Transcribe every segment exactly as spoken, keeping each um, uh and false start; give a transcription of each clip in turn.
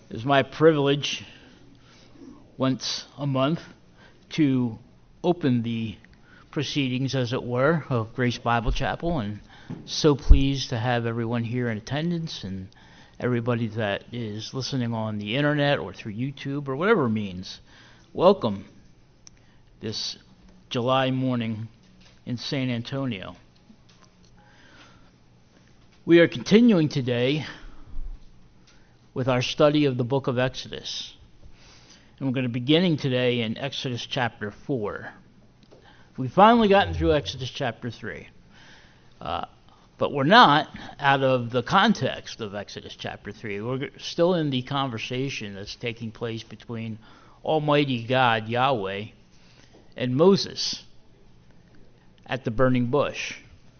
It's my privilege once a month to open the proceedings, as it were, of Grace Bible Chapel, and so pleased to have everyone here in attendance and everybody that is listening on the internet or through YouTube or whatever means. Welcome this July morning in San Antonio. We are continuing today with our study of the book of Exodus. And we're going to be beginning today in Exodus chapter four. We've finally gotten through Exodus chapter three. Uh, but we're not out of the context of Exodus chapter three. We're still in the conversation that's taking place between Almighty God, Yahweh, and Moses at the burning bush.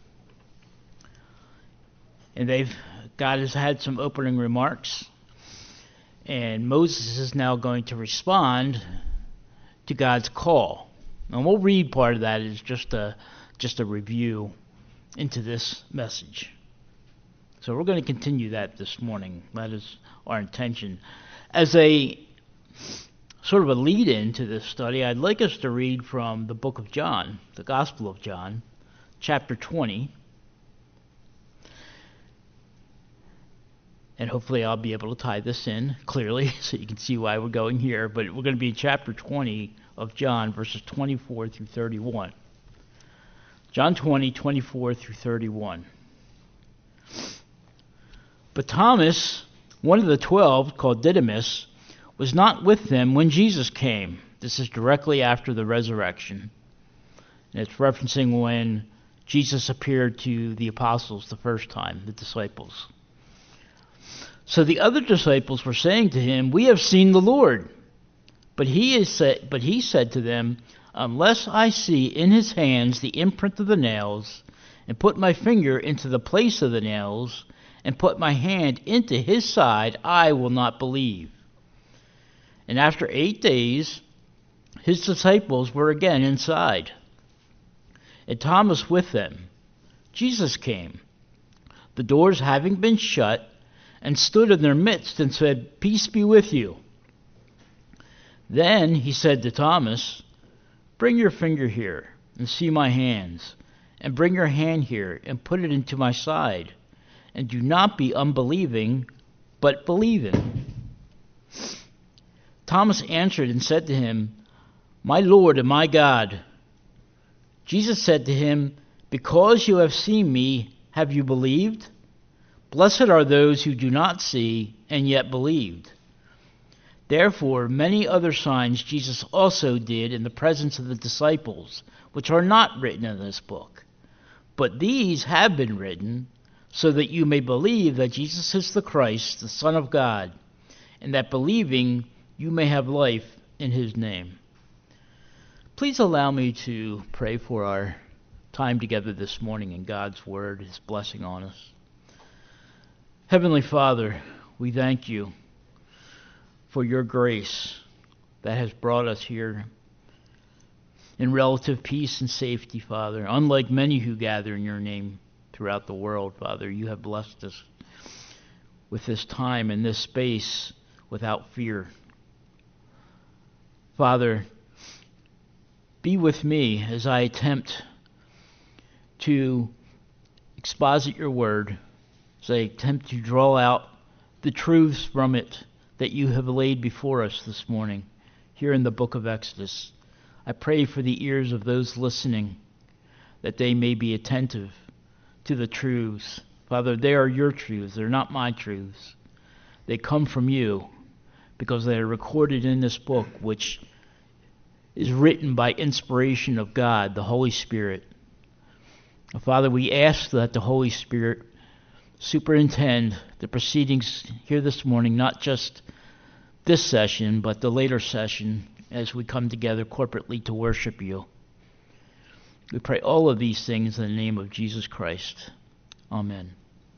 And they've God has had some opening remarks. And Moses is now going to respond to God's call. And we'll read part of that as just a just a review into this message. So we're going to continue that this morning. That is our intention. As a sort of a lead-in to this study, I'd like us to read from the book of John, the Gospel of John, chapter twenty. And hopefully I'll be able to tie this in clearly so you can see why we're going here. But we're going to be in chapter twenty of John, verses twenty-four through thirty-one. John twenty, twenty-four through thirty-one. But Thomas, one of the twelve, called Didymus, was not with them when Jesus came. This is directly after the resurrection. And it's referencing when Jesus appeared to the apostles the first time, the disciples. So the other disciples were saying to him, "We have seen the Lord." But he is said, but he said to them, "Unless I see in his hands the imprint of the nails, and put my finger into the place of the nails, and put my hand into his side, I will not believe." And after eight days, his disciples were again inside, and Thomas with them. Jesus came, the doors having been shut, and stood in their midst and said, "Peace be with you." Then he said to Thomas, "Bring your finger here and see my hands, and bring your hand here and put it into my side, and do not be unbelieving, but believing." Thomas answered and said to him, "My Lord and my God." Jesus said to him, "Because you have seen me, have you believed? Blessed are those who do not see and yet believed." Therefore, many other signs Jesus also did in the presence of the disciples, which are not written in this book. But these have been written so that you may believe that Jesus is the Christ, the Son of God, and that believing you may have life in his name. Please allow me to pray for our time together this morning in God's word, his blessing on us. Heavenly Father, we thank you for your grace that has brought us here in relative peace and safety, Father. Unlike many who gather in your name throughout the world, Father, you have blessed us with this time and this space without fear. Father, be with me as I attempt to exposit your word, as I attempt to draw out the truths from it that you have laid before us this morning here in the book of Exodus. I pray for the ears of those listening, that they may be attentive to the truths. Father, they are your truths. They're not my truths. They come from you because they are recorded in this book, which is written by inspiration of God, the Holy Spirit. Father, we ask that the Holy Spirit superintend the proceedings here this morning, not just this session, but the later session as we come together corporately to worship you. We pray all of these things in the name of Jesus Christ. Amen.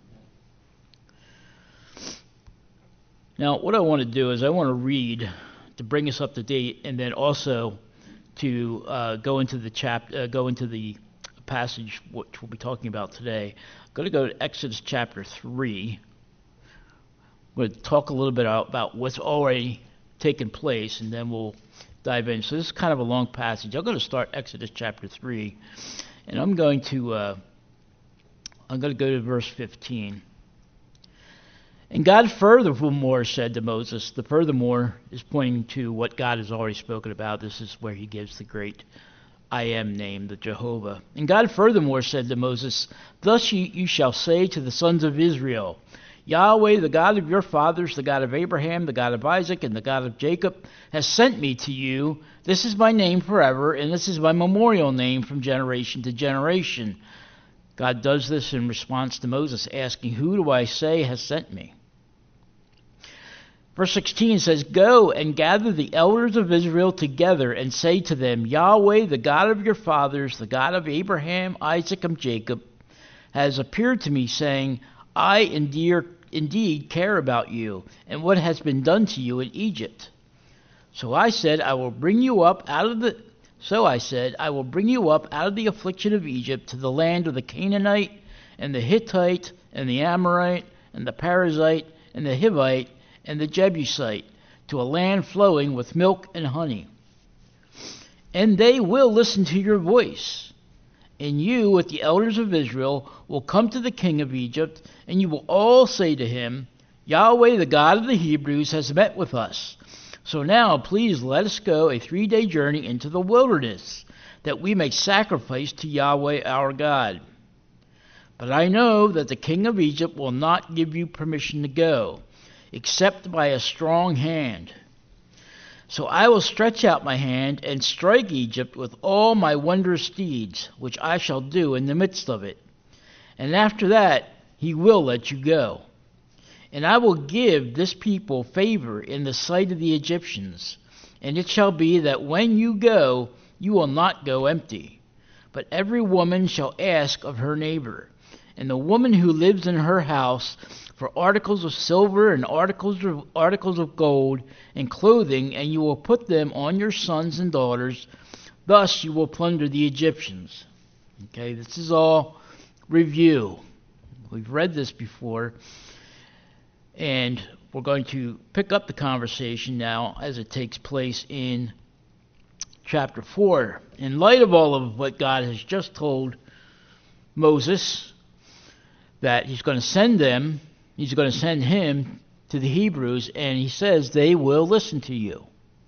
Now, what I want to do is I want to read to bring us up to date, and then also to uh, go into the chap, uh, go into the passage which we'll be talking about today. I'm going to go to Exodus chapter three, I'm going to talk a little bit about what's already taken place, and then we'll dive in. So this is kind of a long passage. I'm going to start Exodus chapter three, and I'm going to uh, I'm going to go to verse fifteen. And God furthermore said to Moses, the furthermore is pointing to what God has already spoken about. This is where he gives the great I am name, the Jehovah. And God furthermore said to Moses, thus you, you shall say to the sons of Israel, Yahweh, the God of your fathers, the God of Abraham, the God of Isaac, and the God of Jacob, has sent me to you. This is my name forever, and this is my memorial name from generation to generation. God does this in response to Moses asking, who do I say has sent me? Verse sixteen says, go and gather the elders of Israel together and say to them, Yahweh, the God of your fathers, the God of Abraham, Isaac, and Jacob, has appeared to me, saying, I indeed, indeed care about you and what has been done to you in Egypt. So I said, I will bring you up out of the so I said, I will bring you up out of the affliction of Egypt to the land of the Canaanite and the Hittite and the Amorite and the Perizzite and the Hivite and the Jebusite, to a land flowing with milk and honey. And they will listen to your voice. And you, with the elders of Israel, will come to the king of Egypt, and you will all say to him, Yahweh, the God of the Hebrews, has met with us. So now, please let us go a three-day journey into the wilderness, that we may sacrifice to Yahweh our God. But I know that the king of Egypt will not give you permission to go, except by a strong hand. So I will stretch out my hand and strike Egypt with all my wondrous deeds, which I shall do in the midst of it. And after that he will let you go. And I will give this people favor in the sight of the Egyptians. And it shall be that when you go, you will not go empty. But every woman shall ask of her neighbor, and the woman who lives in her house, for articles of silver and articles of, articles of gold and clothing, and you will put them on your sons and daughters. Thus you will plunder the Egyptians. Okay, this is all review. We've read this before, and we're going to pick up the conversation now as it takes place in chapter four. In light of all of what God has just told Moses, that he's going to send them, he's going to send him to the Hebrews, and he says they will listen to you.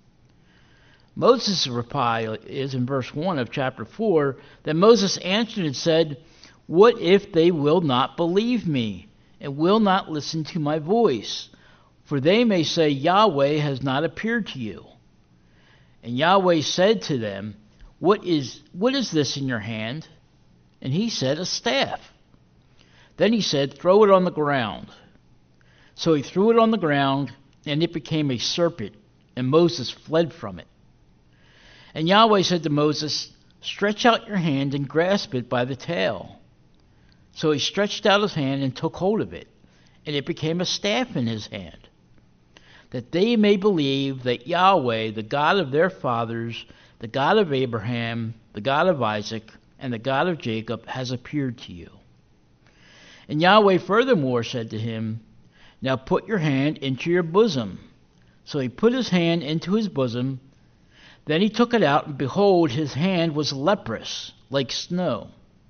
Moses' reply is in verse one of chapter four, that Moses answered and said, what if they will not believe me, and will not listen to my voice? For they may say, Yahweh has not appeared to you. And Yahweh said to them, What is what is this in your hand? And he said, a staff. Then he said, throw it on the ground. So he threw it on the ground, and it became a serpent, and Moses fled from it. And Yahweh said to Moses, stretch out your hand and grasp it by the tail. So he stretched out his hand and took hold of it, and it became a staff in his hand, that they may believe that Yahweh, the God of their fathers, the God of Abraham, the God of Isaac, and the God of Jacob, has appeared to you. And Yahweh furthermore said to him, now put your hand into your bosom. So he put his hand into his bosom. Then he took it out, and behold, his hand was leprous, like snow.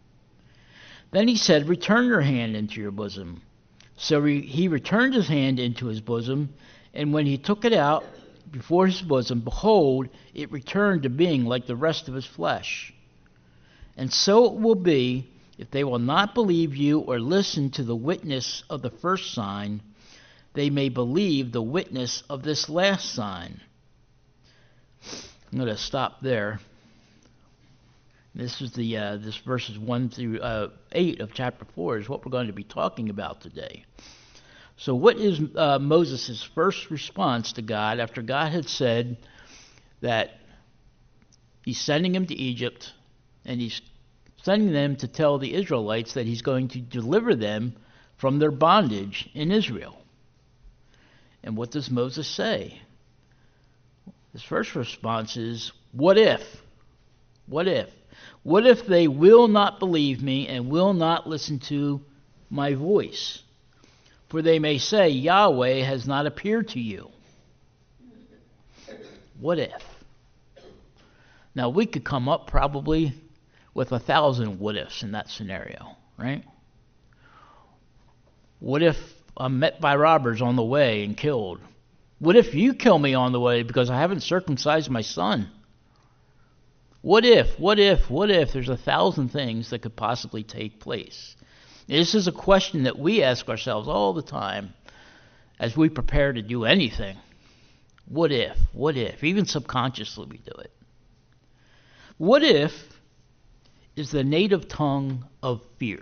Then he said, return your hand into your bosom. So he returned his hand into his bosom, and when he took it out before his bosom, behold, it returned to being like the rest of his flesh. And so it will be, if they will not believe you or listen to the witness of the first sign, they may believe the witness of this last sign. I'm going to stop there. This is the uh, this verses one through uh, eight of chapter four is what we're going to be talking about today. So, what is uh, Moses' first response to God after God had said that he's sending him to Egypt, and he's sending them to tell the Israelites that he's going to deliver them from their bondage in Israel? And what does Moses say? His first response is, what if? What if? What if they will not believe me and will not listen to my voice? for they may say, Yahweh has not appeared to you. What if? Now, we could come up probably with a thousand what ifs in that scenario, right? What if I'm met by robbers on the way and killed? What if you kill me on the way because I haven't circumcised my son? What if, what if, what if? There's a thousand things that could possibly take place. This is a question that we ask ourselves all the time as we prepare to do anything. What if, what if? Even subconsciously we do it. What if is the native tongue of fear.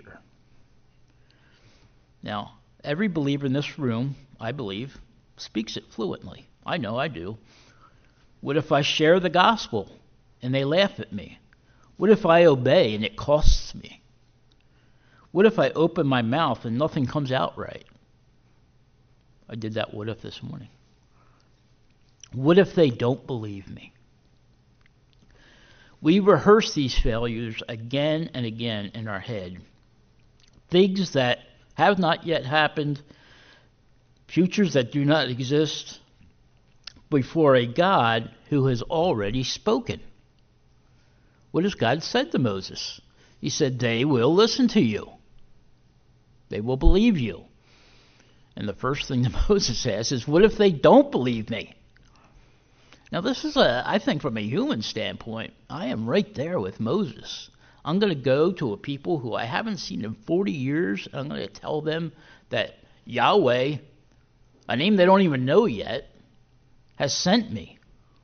Now, every believer in this room, I believe, speaks it fluently. I know I do. What if I share the gospel and they laugh at me? What if I obey and it costs me? What if I open my mouth and nothing comes out right? I did that what if this morning. What if they don't believe me? We rehearse these failures again and again in our head. Things that have not yet happened, futures that do not exist, before a God who has already spoken. What has God said to Moses? He said, they will listen to you. They will believe you. And the first thing that Moses says is, what if they don't believe me? Now this is, a, I think from a human standpoint, I am right there with Moses. I'm going to go to a people who I haven't seen in forty years. And I'm going to tell them that Yahweh, a name they don't even know yet, has sent me.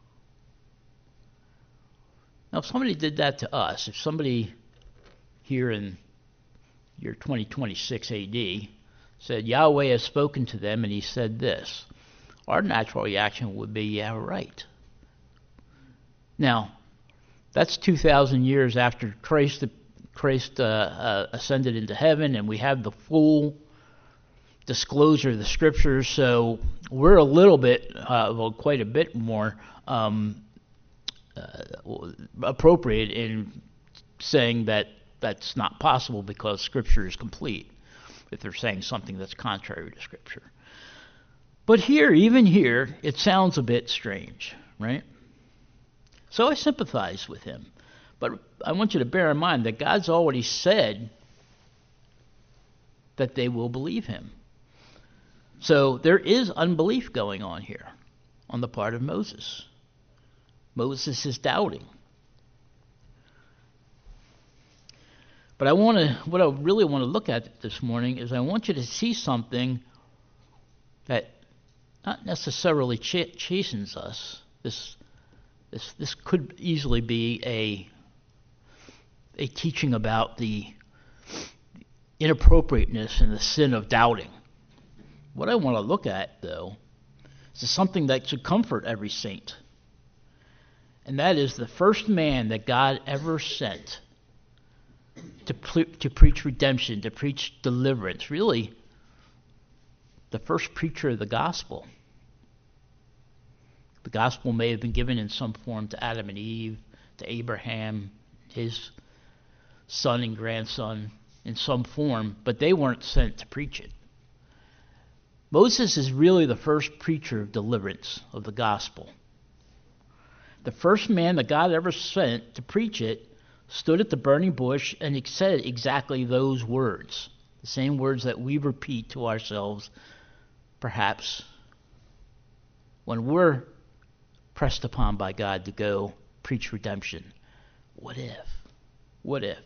Now if somebody did that to us, if somebody here in year twenty twenty-six A D said Yahweh has spoken to them and he said this, our natural reaction would be, yeah, right. Now, that's two thousand years after Christ, Christ uh, uh, ascended into heaven, and we have the full disclosure of the Scriptures, so we're a little bit, uh, well, quite a bit more um, uh, appropriate in saying that that's not possible because Scripture is complete, if they're saying something that's contrary to Scripture. But here, even here, it sounds a bit strange, right? So I sympathize with him. But I want you to bear in mind that God's already said that they will believe him. So there is unbelief going on here on the part of Moses. Moses is doubting. But I want to, what I really want to look at this morning is I want you to see something that not necessarily ch- chastens us. This, this, this could easily be a, a teaching about the inappropriateness and the sin of doubting. What I want to look at, though, is something that should comfort every saint. And that is the first man that God ever sent to, pre- to preach redemption, to preach deliverance. Really, the first preacher of the gospel. The gospel may have been given in some form to Adam and Eve, to Abraham, his son and grandson, in some form, but they weren't sent to preach it. Moses is really the first preacher of deliverance of the gospel. The first man that God ever sent to preach it stood at the burning bush and he said exactly those words, the same words that we repeat to ourselves, perhaps, when we're pressed upon by God to go preach redemption. What if? What if?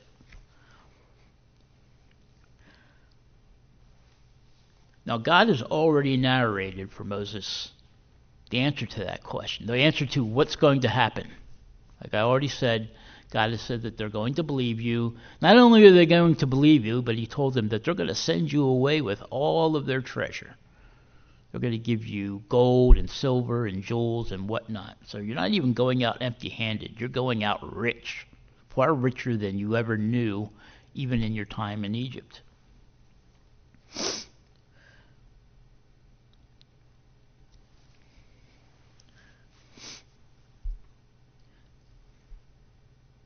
Now, God has already narrated for Moses the answer to that question, the answer to what's going to happen. Like I already said, God has said that they're going to believe you. Not only are they going to believe you, but he told them that they're going to send you away with all of their treasure. They're going to give you gold and silver and jewels and whatnot. So you're not even going out empty-handed. You're going out rich, far richer than you ever knew, even in your time in Egypt.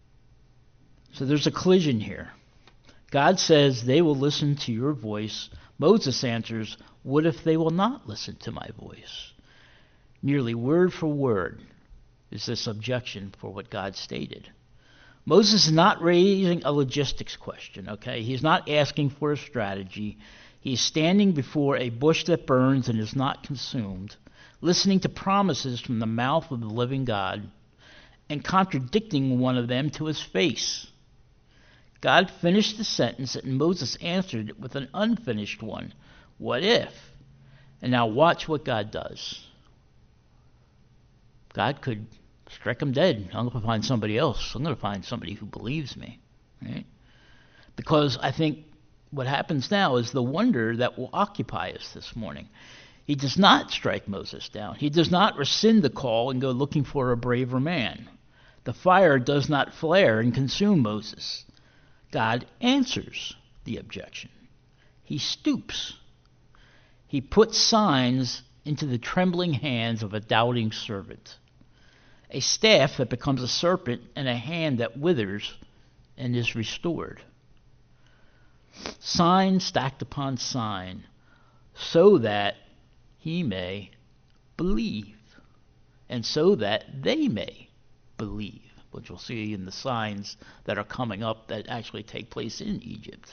So there's a collision here. God says they will listen to your voice, Moses answers, "What if they will not listen to my voice?" Nearly word for word is this objection for what God stated. Moses is not raising a logistics question, okay? He's not asking for a strategy. He's standing before a bush that burns and is not consumed, listening to promises from the mouth of the living God, and contradicting one of them to his face. God finished the sentence, and Moses answered it with an unfinished one. What if? And now watch what God does. God could strike him dead. I'm going to find somebody else. I'm going to find somebody who believes me. Right? Because I think what happens now is the wonder that will occupy us this morning. He does not strike Moses down. He does not rescind the call and go looking for a braver man. The fire does not flare and consume Moses. God answers the objection. He stoops. He puts signs into the trembling hands of a doubting servant. A staff that becomes a serpent and a hand that withers and is restored. Sign stacked upon sign, so that he may believe, and so that they may believe, which we'll see in the signs that are coming up that actually take place in Egypt.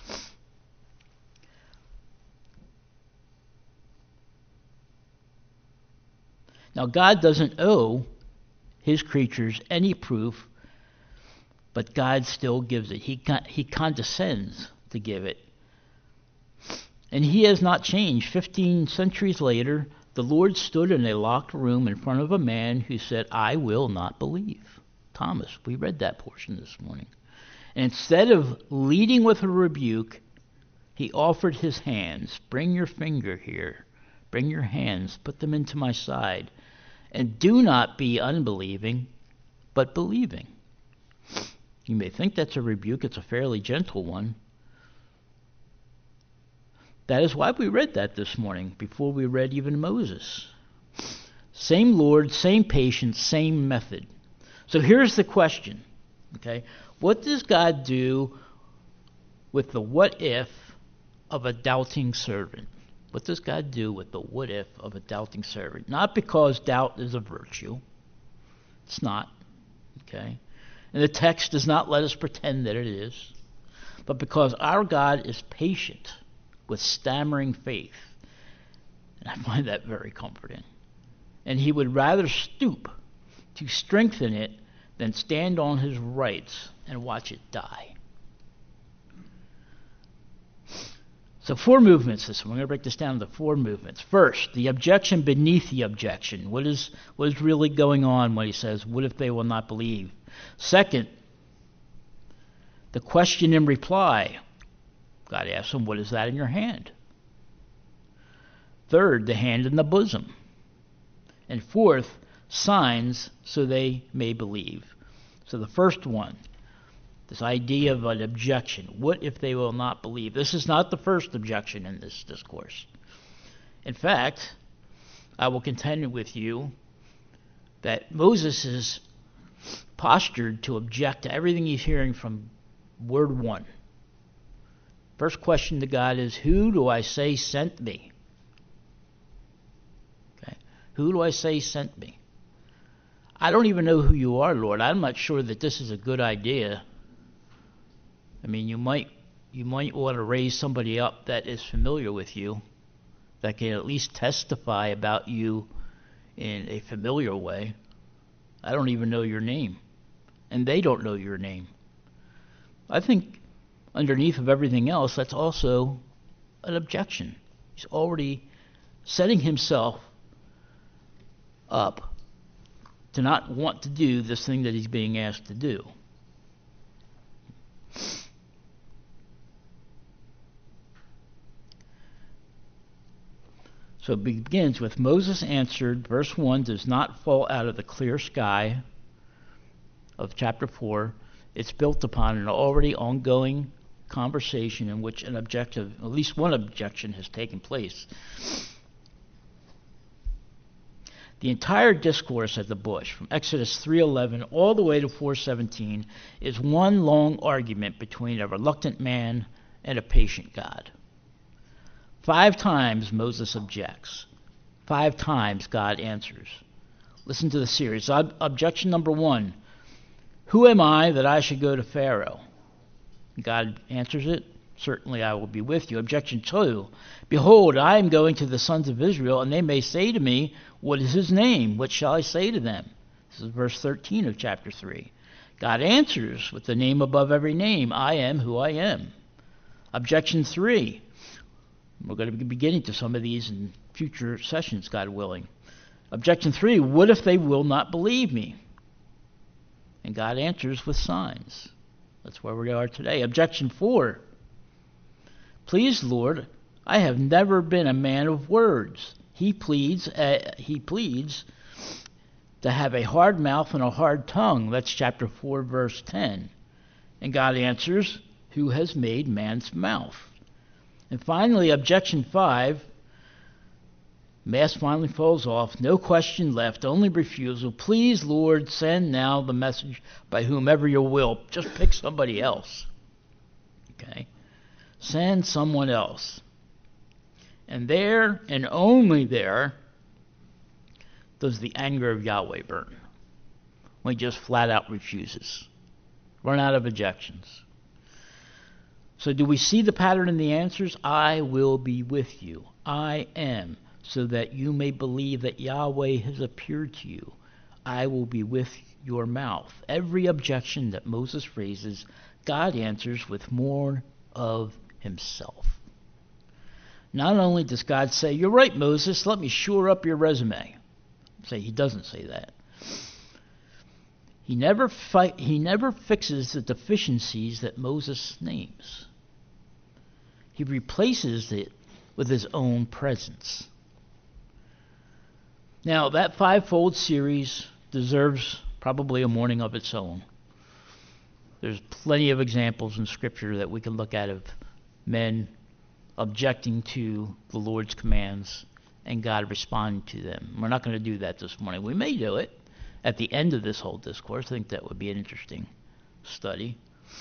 Now, God doesn't owe his creatures any proof, but God still gives it. He con- he condescends to give it. And he has not changed. Fifteen centuries later, the Lord stood in a locked room in front of a man who said, "I will not believe." Thomas, we read that portion this morning. And instead of leading with a rebuke, he offered his hands. "Bring your finger here. Bring your hands. Put them into my side. And do not be unbelieving, but believing." You may think that's a rebuke. It's a fairly gentle one. That is why we read that this morning, before we read even Moses. Same Lord, same patience, same method. So here's the question, okay? What does God do with the what if of a doubting servant? What does God do with the what if of a doubting servant? Not because doubt is a virtue. It's not, okay? And the text does not let us pretend that it is. But because our God is patient with stammering faith. And I find that very comforting. And he would rather stoop to strengthen it than stand on his rights and watch it die. So four movements this one. We're going to break this down into four movements. First, the objection beneath the objection. What is, what is really going on when he says, what if they will not believe? Second, the question in reply. God asks him, what is that in your hand? Third, the hand in the bosom. And fourth, signs so they may believe. So the first one, this idea of an objection. What if they will not believe? This is not the first objection in this discourse. In fact, I will contend with you that Moses is postured to object to everything he's hearing from word one. First question to God is, who do I say sent me? Okay. Who do I say sent me? I don't even know who you are, Lord. I'm not sure that this is a good idea. I mean, you might you might want to raise somebody up that is familiar with you, that can at least testify about you in a familiar way. I don't even know your name, and they don't know your name. I think underneath of everything else, that's also an objection. He's already setting himself up to not want to do this thing that he's being asked to do. So it begins with Moses answered. Verse one does not fall out of the clear sky of chapter four. It's built upon an already ongoing conversation in which an objective, at least one objection, has taken place. The entire discourse at the bush, from Exodus three eleven all the way to four seventeen, is one long argument between a reluctant man and a patient God. Five times Moses objects. Five times God answers. Listen to the series. Ob- objection number one. Who am I that I should go to Pharaoh? God answers it. Certainly I will be with you. Objection two. Behold, I am going to the sons of Israel, and they may say to me, what is his name? What shall I say to them? This is verse thirteen of chapter three. God answers with the name above every name. I am who I am. Objection three. We're going to be getting to some of these in future sessions, God willing. Objection three. What if they will not believe me? And God answers with signs. That's where we are today. Objection four. Please, Lord, I have never been a man of words. He pleads, uh, he pleads to have a hard mouth and a hard tongue. That's chapter four, verse ten. And God answers, who has made man's mouth? And finally, objection five. Mask finally falls off. No question left, only refusal. Please, Lord, send now the message by whomever you will. Just pick somebody else. Okay? Send someone else. And there, and only there, does the anger of Yahweh burn. When he just flat out refuses. Run out of objections. So do we see the pattern in the answers? I will be with you. I am, so that you may believe that Yahweh has appeared to you. I will be with your mouth. Every objection that Moses raises, God answers with more of himself. Not only does God say, you're right, Moses, let me shore up your resume. Say he doesn't say that. He never fight, he never fixes the deficiencies that Moses names. He replaces it with his own presence. Now, that fivefold series deserves probably a morning of its own. There's plenty of examples in Scripture that we can look at of men objecting to the Lord's commands and God responding to them. We're not going to do that this morning. We may do it at the end of this whole discourse. I think that would be an interesting study.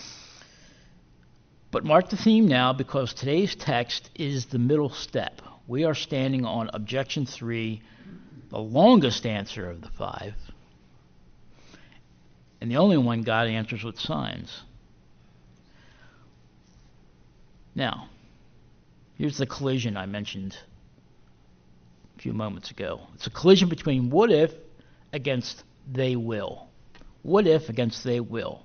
But mark the theme now, because today's text is the middle step. We are standing on objection three, the longest answer of the five, and the only one God answers with signs. Now, here's the collision I mentioned a few moments ago. It's a collision between what if against they will. What if against they will.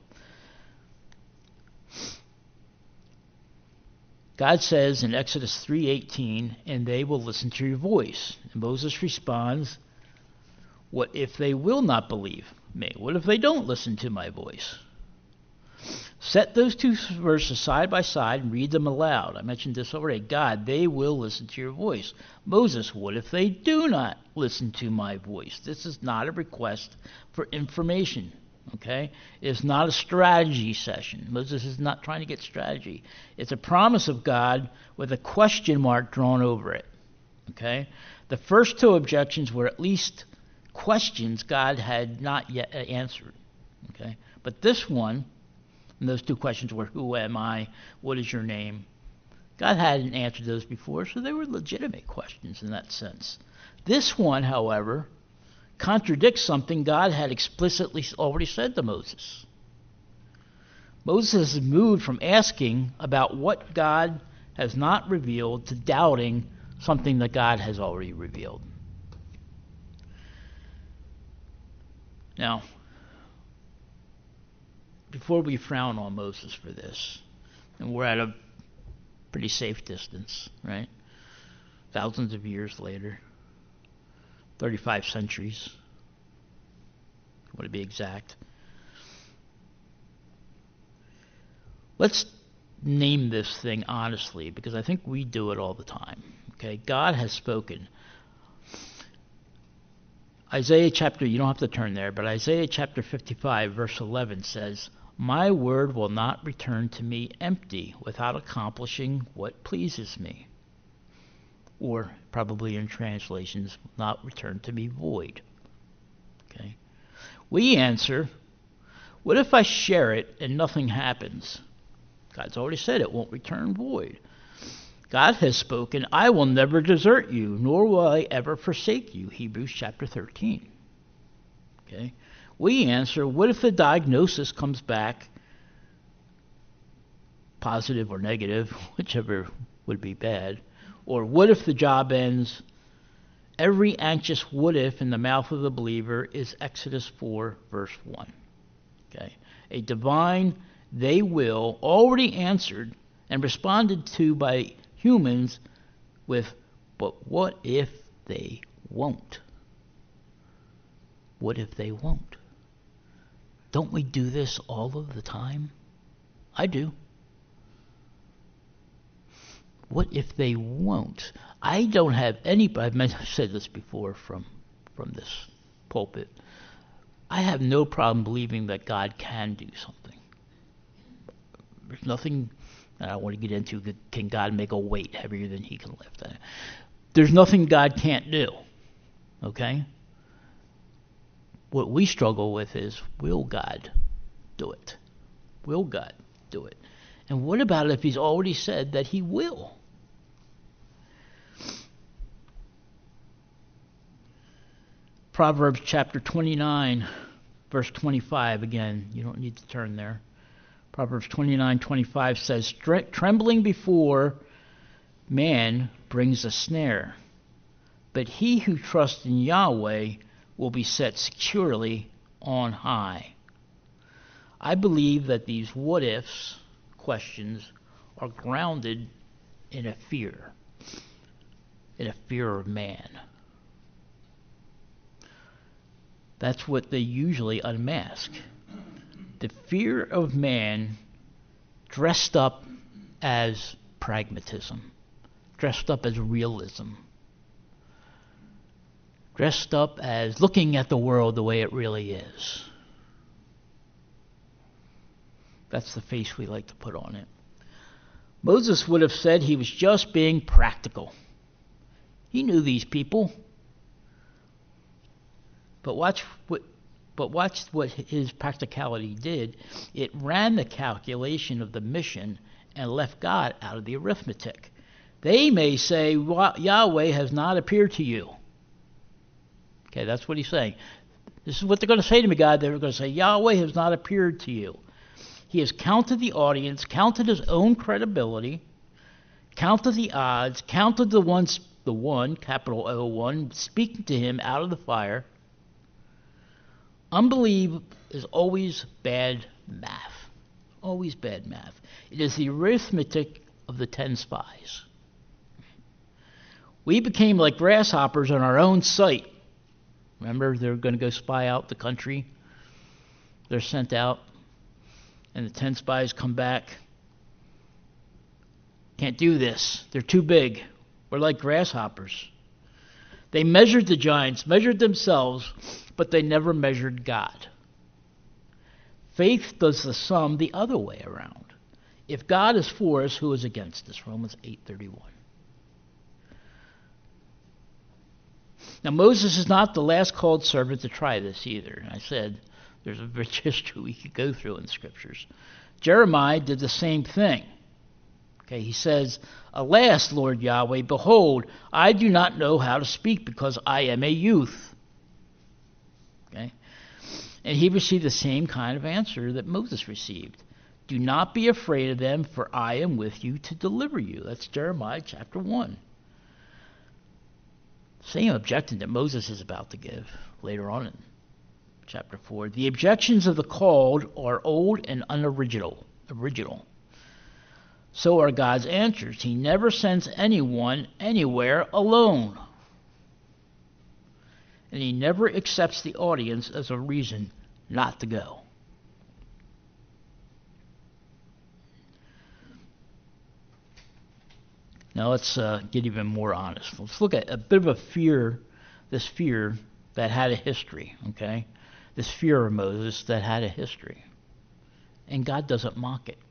God says in Exodus three eighteen, and they will listen to your voice. And Moses responds, what if they will not believe me? What if they don't listen to my voice? Set those two verses side by side and read them aloud. I mentioned this already. God, they will listen to your voice. Moses, what if they do not listen to my voice? This is not a request for information. Okay? It's not a strategy session. Moses is not trying to get strategy. It's a promise of God with a question mark drawn over it. Okay? The first two objections were at least questions God had not yet answered. Okay? But this one, and those two questions were, who am I? What is your name? God hadn't answered those before, so they were legitimate questions in that sense. This one, however, contradicts something God had explicitly already said to Moses. Moses is moved from asking about what God has not revealed to doubting something that God has already revealed. Now, before we frown on Moses for this, and we're at a pretty safe distance, right? Thousands of years later, thirty-five centuries, if you want to be exact. Let's name this thing honestly, because I think we do it all the time. Okay, God has spoken. Isaiah chapter, you don't have to turn there, but Isaiah chapter fifty-five, verse eleven says, my word will not return to me empty without accomplishing what pleases me. Or, probably in translations, not return to me void. Okay. We answer, what if I share it and nothing happens? God's already said it won't return void. God has spoken, I will never desert you, nor will I ever forsake you. Hebrews chapter thirteen. Okay? We answer, what if the diagnosis comes back positive or negative, whichever would be bad? Or what if the job ends? Every anxious what if in the mouth of the believer is Exodus four, verse one. Okay? A divine they will already answered and responded to by humans with, but what if they won't? What if they won't? Don't we do this all of the time? I do. What if they won't? I don't have any, I've said this before from, from this pulpit, I have no problem believing that God can do something. There's nothing that I want to get into. Can God make a weight heavier than he can lift? There's nothing God can't do. Okay? What we struggle with is, will God do it? Will God do it? And what about if he's already said that he will? Proverbs chapter twenty-nine, verse twenty-five. Again, you don't need to turn there. Proverbs twenty-nine twenty-five says, trembling before man brings a snare, but he who trusts in Yahweh will be set securely on high. I believe that these what-ifs questions are grounded in a fear, in a fear of man. That's what they usually unmask. The fear of man dressed up as pragmatism, dressed up as realism, dressed up as looking at the world the way it really is. That's the face we like to put on it. Moses would have said he was just being practical. He knew these people. But watch what but watch what his practicality did. It ran the calculation of the mission and left God out of the arithmetic. They may say, Yahweh has not appeared to you. Okay, that's what he's saying. This is what they're going to say to me, God. They're going to say, Yahweh has not appeared to you. He has counted the audience, counted his own credibility, counted the odds, counted the one, the one, capital O one, speaking to him out of the fire. Unbelief is always bad math. Always bad math. It is the arithmetic of the ten spies. We became like grasshoppers on our own sight. Remember, they're going to go spy out the country. They're sent out, and the ten spies come back. Can't do this. They're too big. We're like grasshoppers. They measured the giants, measured themselves, but they never measured God. Faith does the sum the other way around. If God is for us, who is against us? Romans eight thirty-one. Now, Moses is not the last called servant to try this either. I said there's a rich history we could go through in the scriptures. Jeremiah did the same thing. Okay, he says, Alas, Lord Yahweh, behold, I do not know how to speak because I am a youth. Okay, and he received the same kind of answer that Moses received. Do not be afraid of them, for I am with you to deliver you. That's Jeremiah chapter one. Same objection that Moses is about to give later on in chapter four. The objections of the called are old and unoriginal. Original. So are God's answers. He never sends anyone anywhere alone. And he never accepts the audience as a reason not to go. Now let's uh, get even more honest. Let's look at a bit of a fear, this fear that had a history, okay? This fear of Moses that had a history. And God doesn't mock it.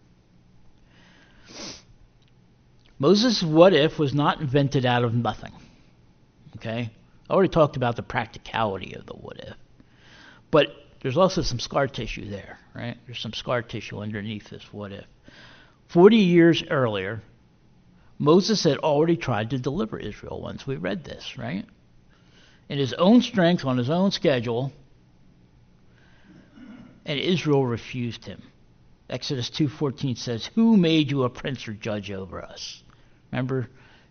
Moses' what if was not invented out of nothing, okay? I already talked about the practicality of the what if. But there's also some scar tissue there, right? There's some scar tissue underneath this what if. Forty years earlier, Moses had already tried to deliver Israel once. We read this, right? In his own strength, on his own schedule, and Israel refused him. Exodus two fourteen says, "Who made you a prince or judge over us?" Remember,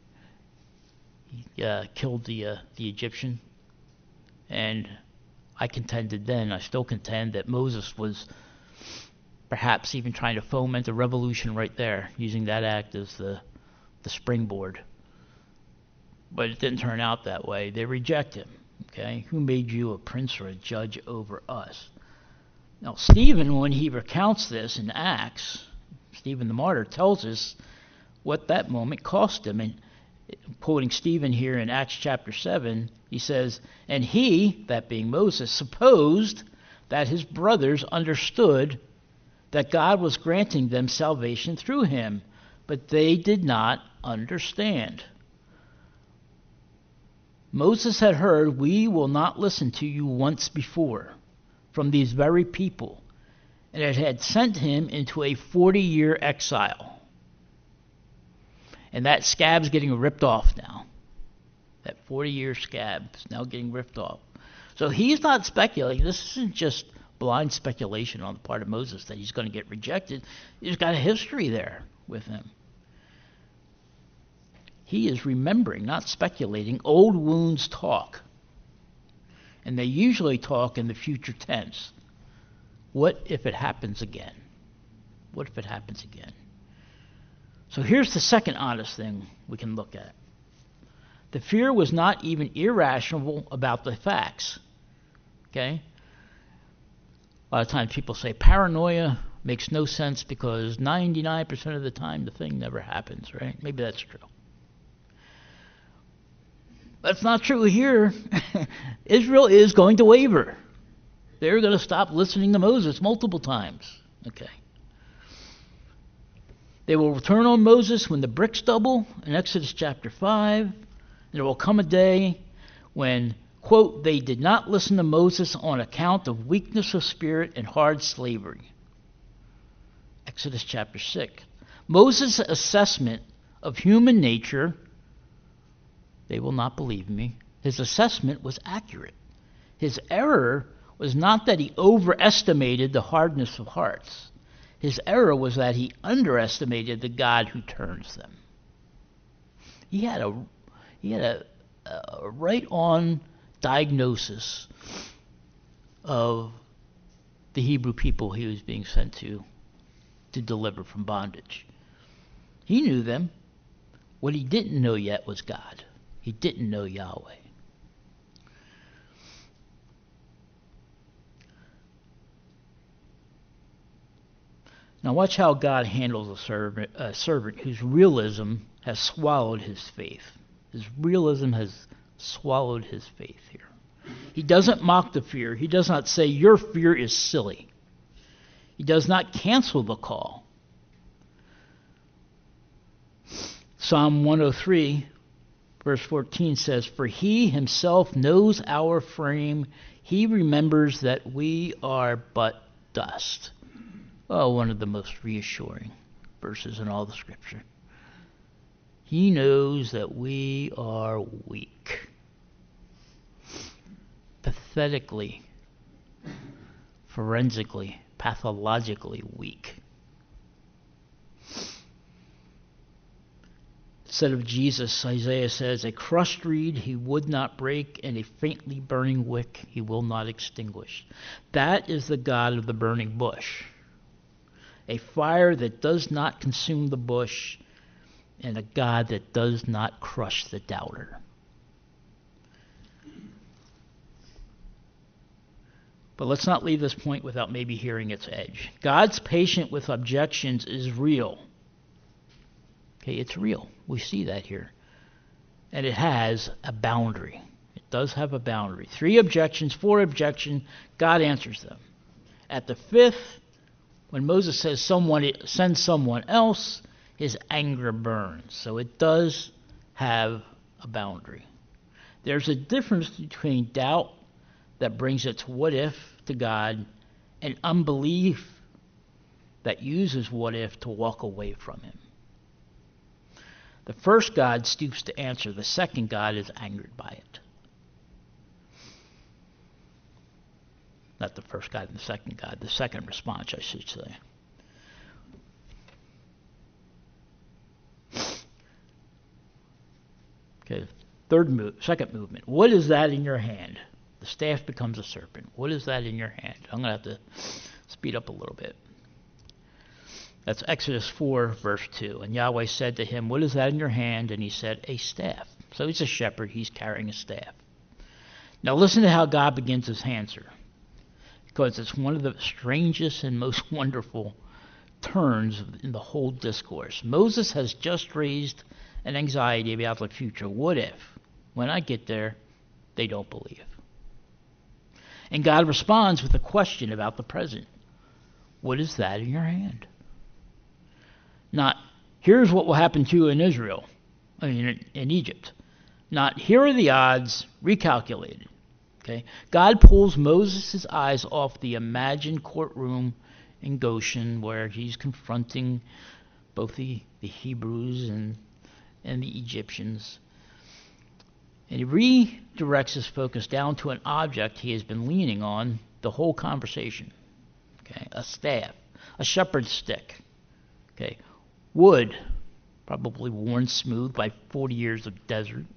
he uh, killed the uh, the Egyptian, and I contended then, I still contend, that Moses was perhaps even trying to foment a revolution right there, using that act as the the springboard. But it didn't turn out that way. They reject him. Okay, who made you a prince or a judge over us? Now, Stephen, when he recounts this in Acts, Stephen the martyr tells us what that moment cost him. And quoting Stephen here in Acts chapter seven, he says, "And he," that being Moses, "supposed that his brothers understood that God was granting them salvation through him, but they did not understand." Moses had heard, "We will not listen to you," once before, from these very people, and it had sent him into a forty-year exile. And that scab's getting ripped off now. That forty-year scab is now getting ripped off. So he's not speculating. This isn't just blind speculation on the part of Moses that he's going to get rejected. He's got a history there with him. He is remembering, not speculating. Old wounds talk. And they usually talk in the future tense. What if it happens again? What if it happens again? So here's the second honest thing we can look at. The fear was not even irrational about the facts. Okay? A lot of times people say paranoia makes no sense because ninety-nine percent of the time the thing never happens, right? Maybe that's true. That's not true here. Israel is going to waver. They're going to stop listening to Moses multiple times. Okay. They will return on Moses when the bricks double in Exodus chapter five. There will come a day when, quote, "they did not listen to Moses on account of weakness of spirit and hard slavery." Exodus chapter six. Moses' assessment of human nature, "they will not believe me," his assessment was accurate. His error was not that he overestimated the hardness of hearts. His error was that he underestimated the God who turns them. He had a he had a, a right-on diagnosis of the Hebrew people he was being sent to to deliver from bondage. He knew them. What he didn't know yet was God. He didn't know Yahweh. Now watch how God handles a servant, a servant whose realism has swallowed his faith. His realism has swallowed his faith here. He doesn't mock the fear. He does not say, "Your fear is silly." He does not cancel the call. Psalm one oh three, verse fourteen says, "For he himself knows our frame. He remembers that we are but dust." Oh, one of the most reassuring verses in all the Scripture. He knows that we are weak. Pathetically, forensically, pathologically weak. Instead of Jesus, Isaiah says, "A crushed reed he would not break, and a faintly burning wick he will not extinguish." That is the God of the burning bush. A fire that does not consume the bush, and a God that does not crush the doubter. But let's not leave this point without maybe hearing its edge. God's patience with objections is real. Okay, it's real. We see that here. And it has a boundary. It does have a boundary. Three objections, four objections, God answers them. At the fifth, when Moses says someone send someone else, his anger burns. So it does have a boundary. There's a difference between doubt that brings its what if to God and unbelief that uses what if to walk away from him. The first God stoops to answer. The second God is angered by it. Not the first God and the second God. The second response, I should say. Okay, third move, second movement. What is that in your hand? The staff becomes a serpent. What is that in your hand? I'm going to have to speed up a little bit. That's Exodus four, verse two. And Yahweh said to him, what is that in your hand? And he said, a staff. So he's a shepherd. He's carrying a staff. Now listen to how God begins his answer, because it's one of the strangest and most wonderful turns in the whole discourse. Moses has just raised an anxiety about the future. What if, when I get there, they don't believe? And God responds with a question about the present. What is that in your hand? Not, here's what will happen to you in Israel, I mean, in Egypt. Not, here are the odds, recalculated. Okay? God pulls Moses' eyes off the imagined courtroom in Goshen, where he's confronting both the, the Hebrews and and the Egyptians. And he redirects his focus down to an object he has been leaning on the whole conversation. Okay, a staff, a shepherd's stick. Okay, wood, probably worn smooth by forty years of desert.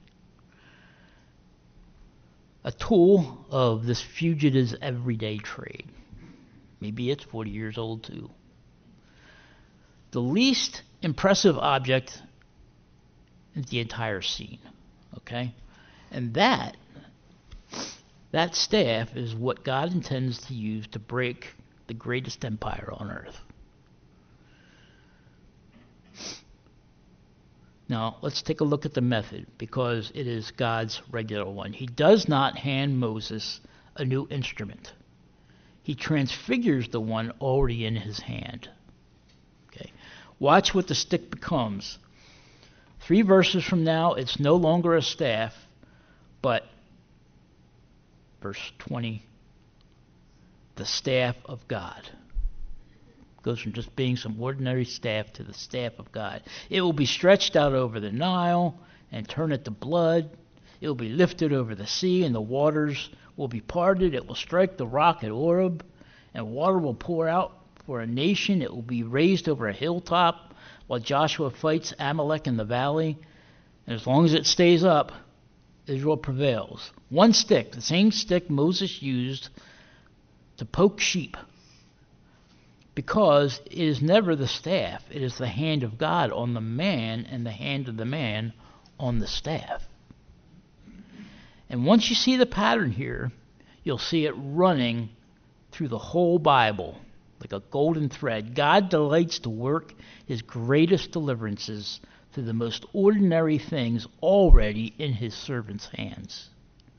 A tool of this fugitive's everyday trade. Maybe it's forty years old too. The least impressive object the entire scene, okay? And that, that staff is what God intends to use to break the greatest empire on earth. Now, let's take a look at the method, because it is God's regular one. He does not hand Moses a new instrument. He transfigures the one already in his hand. Okay? Watch what the stick becomes. Three verses from now, it's no longer a staff, but, verse twenty, the staff of God. It goes from just being some ordinary staff to the staff of God. It will be stretched out over the Nile and turn it to blood. It will be lifted over the sea, and the waters will be parted. It will strike the rock at Oreb, and water will pour out for a nation. It will be raised over a hilltop, while Joshua fights Amalek in the valley. And as long as it stays up, Israel prevails. One stick, the same stick Moses used to poke sheep, because it is never the staff, it is the hand of God on the man and the hand of the man on the staff. And once you see the pattern here, you'll see it running through the whole Bible like a golden thread. God delights to work his greatest deliverances through the most ordinary things already in his servants' hands.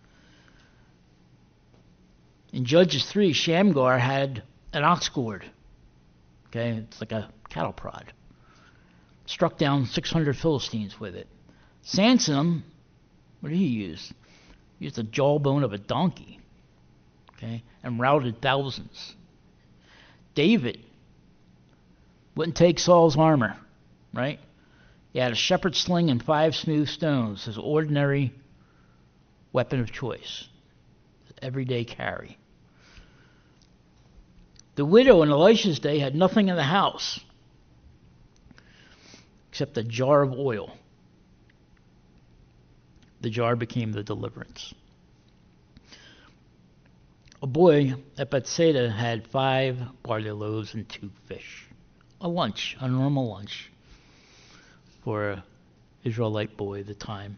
In Judges three, Shamgar had an ox gourd. Okay, it's like a cattle prod. Struck down six hundred Philistines with it. Samson, what did he use? He used the jawbone of a donkey. Okay, and routed thousands. David wouldn't take Saul's armor, right? He had a shepherd's sling and five smooth stones, his ordinary weapon of choice, his everyday carry. The widow in Elisha's day had nothing in the house except a jar of oil. The jar became the deliverance. A boy at Bethsaida had five barley loaves and two fish. A lunch, a normal lunch for an Israelite boy at the time.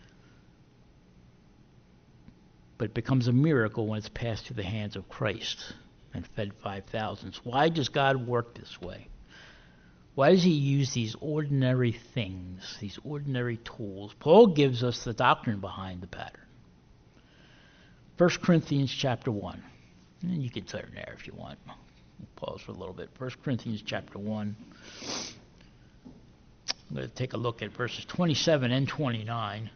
But it becomes a miracle when it's passed through the hands of Christ and fed five thousand. Why does God work this way? Why does he use these ordinary things, these ordinary tools? Paul gives us the doctrine behind the pattern. First Corinthians chapter one. And you can turn there if you want. We'll pause for a little bit. First Corinthians chapter one. I'm going to take a look at verses twenty-seven and twenty-nine.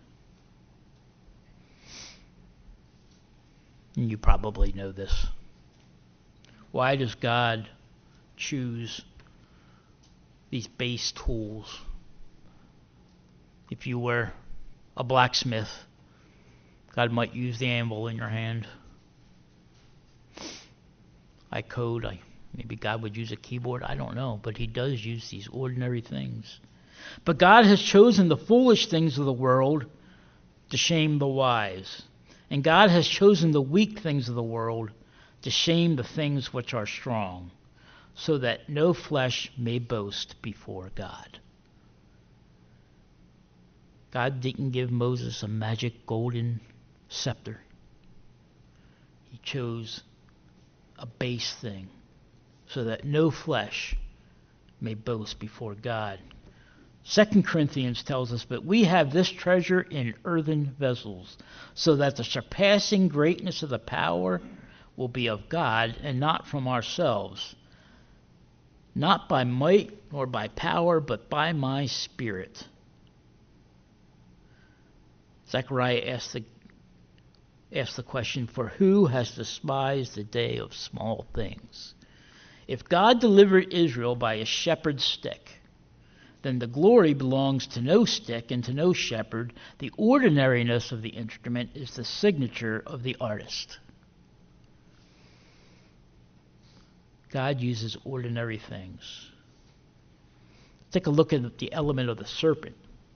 And you probably know this. Why does God choose these base tools If you were a blacksmith, God might use the anvil in your hand. I code, I maybe God would use a keyboard, I don't know, but he does use these ordinary things. But God has chosen the foolish things of the world to shame the wise. And God has chosen the weak things of the world to shame the things which are strong, so that no flesh may boast before God. God didn't give Moses a magic golden scepter. He chose a base thing so that no flesh may boast before God. Second Corinthians tells us, but we have this treasure in earthen vessels, so that the surpassing greatness of the power will be of God and not from ourselves, not by might nor by power, but by my Spirit. Zechariah asked the, asked the question, for who has despised the day of small things? If God delivered Israel by a shepherd's stick, then the glory belongs to no stick and to no shepherd. The ordinariness of the instrument is the signature of the artist. God uses ordinary things. Take a look at the element of the serpent.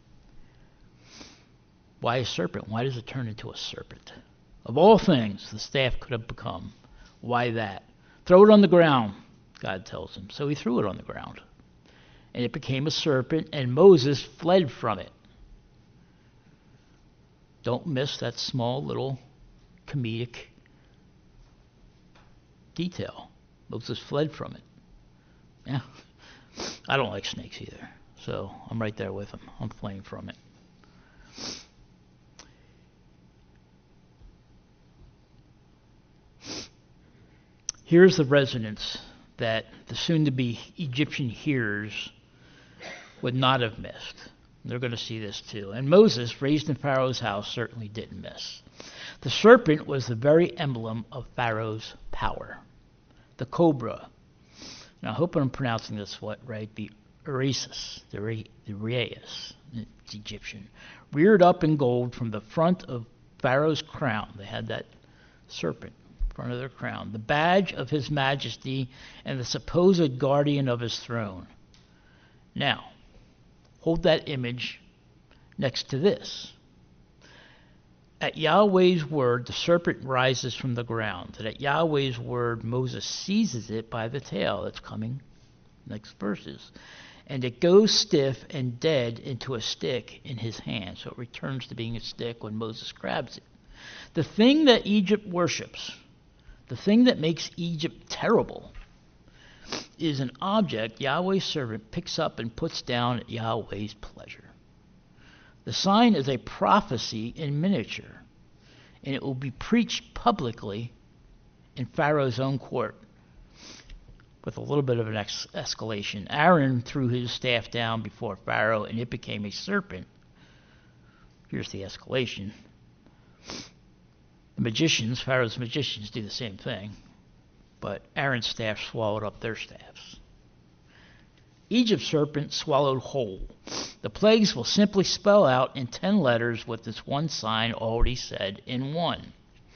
Why a serpent? Why does it turn into a serpent? Of all things the staff could have become. Why that? Throw it on the ground, God tells him. So he threw it on the ground. And it became a serpent, and Moses fled from it. Don't miss that small little comedic detail. Moses fled from it. Yeah. I don't like snakes either. So I'm right there with him. I'm fleeing from it. Here's the resonance that the soon-to-be Egyptian hearers would not have missed. They're going to see this too. And Moses, raised in Pharaoh's house, certainly didn't miss. The serpent was the very emblem of Pharaoh's power. The cobra. Now, I hope I'm pronouncing this right. The Uraeus, the, Re, the Uraeus, it's Egyptian, reared up in gold from the front of Pharaoh's crown. They had that serpent in front of their crown, the badge of his majesty and the supposed guardian of his throne. Now, hold that image next to this. At Yahweh's word, the serpent rises from the ground. And at Yahweh's word, Moses seizes it by the tail. That's coming next verses. And it goes stiff and dead into a stick in his hand. So it returns to being a stick when Moses grabs it. The thing that Egypt worships, the thing that makes Egypt terrible, is an object Yahweh's servant picks up and puts down at Yahweh's pleasure. The sign is a prophecy in miniature, and it will be preached publicly in Pharaoh's own court with a little bit of an ex- escalation. Aaron threw his staff down before Pharaoh, and it became a serpent. Here's the escalation. The magicians, Pharaoh's magicians, do the same thing, but Aaron's staff swallowed up their staffs. Egypt's serpent swallowed whole. The plagues will simply spell out in ten letters what this one sign already said in one.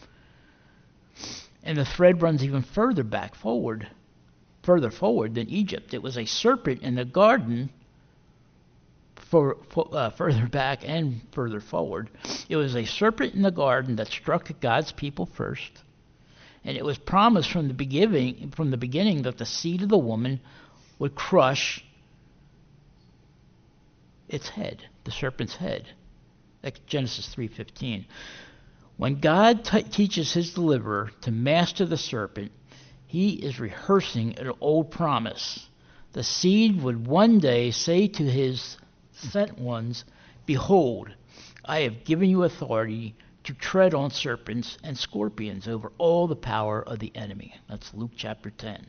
And the thread runs even further back forward, further forward than Egypt. It was a serpent in the garden, for, for uh, further back and further forward. It was a serpent in the garden that struck at God's people first. And it was promised from the beginning, from the beginning that the seed of the woman would crush its head, the serpent's head. That's Genesis three fifteen. When God t- teaches his deliverer to master the serpent, he is rehearsing an old promise. The seed would one day say to his sent ones, "Behold, I have given you authority to tread on serpents and scorpions over all the power of the enemy." That's Luke chapter ten.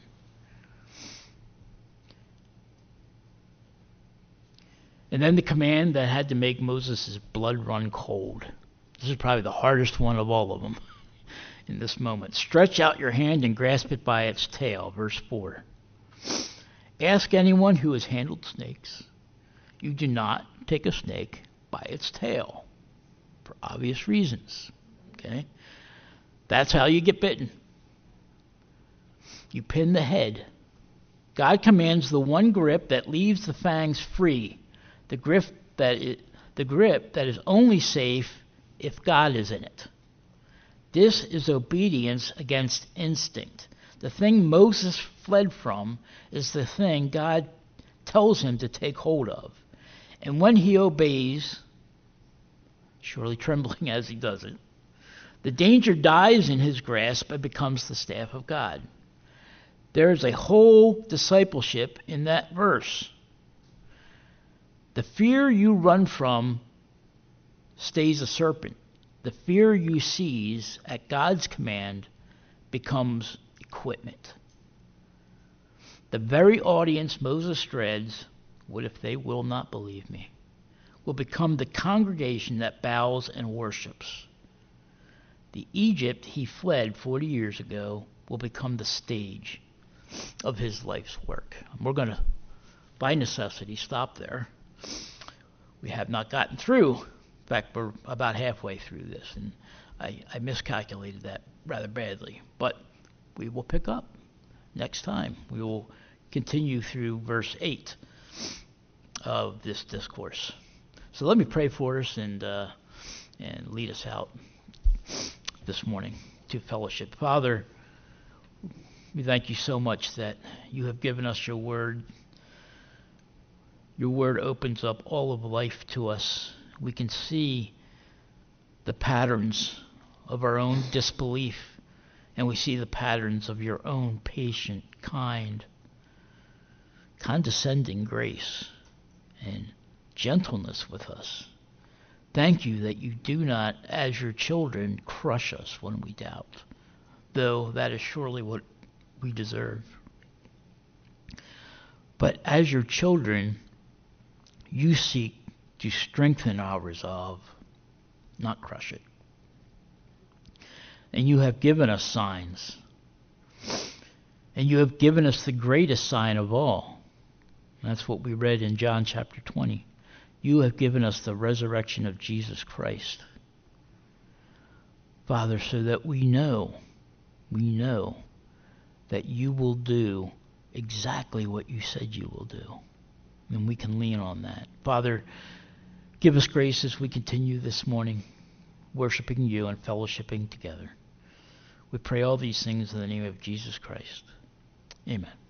And then the command that had to make Moses' blood run cold. This is probably the hardest one of all of them in this moment. Stretch out your hand and grasp it by its tail. Verse four. Ask anyone who has handled snakes. You do not take a snake by its tail, for obvious reasons. Okay? That's how you get bitten. You pin the head. God commands the one grip that leaves the fangs free, the grip that it, the grip that is only safe if God is in it. This is obedience against instinct. The thing Moses fled from is the thing God tells him to take hold of. And when he obeys, surely trembling as he does it, the danger dies in his grasp and becomes the staff of God. There is a whole discipleship in that verse. The fear you run from stays a serpent. The fear you seize at God's command becomes equipment. The very audience Moses dreads, what if they will not believe me, will become the congregation that bows and worships. The Egypt he fled forty years ago will become the stage of his life's work. We're going to, by necessity, stop there. We have not gotten through. In fact, we're about halfway through this, and I, I miscalculated that rather badly. But we will pick up next time. We will continue through verse eight of this discourse. So let me pray for us and uh, and lead us out this morning to fellowship. Father, we thank you so much that you have given us your word. Your word opens up all of life to us. We can see the patterns of our own disbelief, and we see the patterns of your own patient, kind, condescending grace and gentleness with us. Thank you that you do not, as your children, crush us when we doubt, though that is surely what we deserve. But as your children, you seek to strengthen our resolve, not crush it. And you have given us signs. And you have given us the greatest sign of all. That's what we read in John chapter twenty. You have given us the resurrection of Jesus Christ. Father, so that we know, we know that you will do exactly what you said you will do. And we can lean on that. Father, give us grace as we continue this morning, worshiping you and fellowshipping together. We pray all these things in the name of Jesus Christ. Amen.